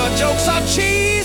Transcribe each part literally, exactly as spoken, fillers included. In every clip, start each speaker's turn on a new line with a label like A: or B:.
A: your jokes are cheesy.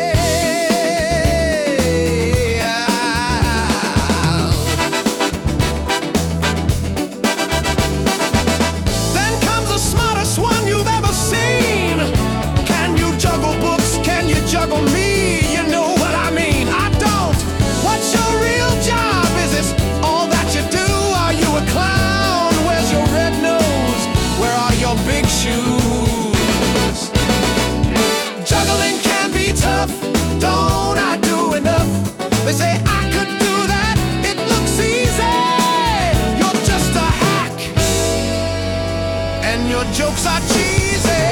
A: Then comes the smartest one you've ever seen. Can you juggle books? Can you juggle me? You know what I mean. I don't. What's your real job? Is this all that you do? Are you a clown? Where's your red nose? Where are your big shoes? Juggling can be tough. Don't I do enough? They say I could do that. It looks easy. You're just a hack, and your jokes are cheesy.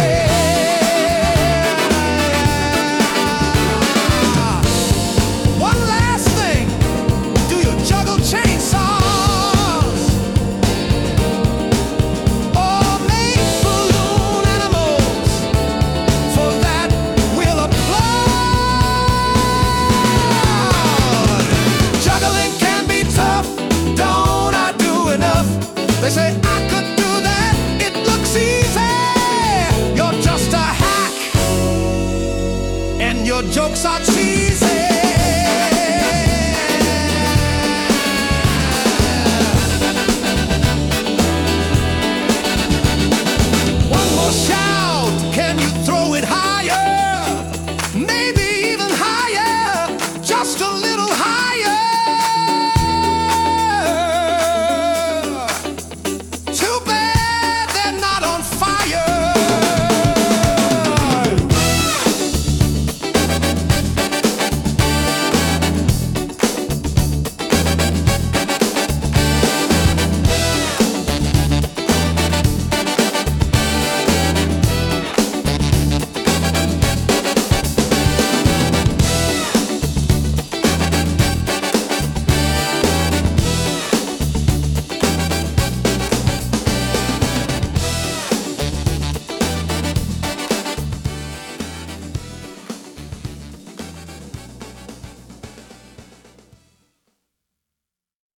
A: One last thing. Do you juggle chainsaws? Or make balloon animals? For that we'll applaud. Juggling can be tough. Don't I do enough? They say I could do that. It looks easy. You're just a hack, and your jokes are cheesy.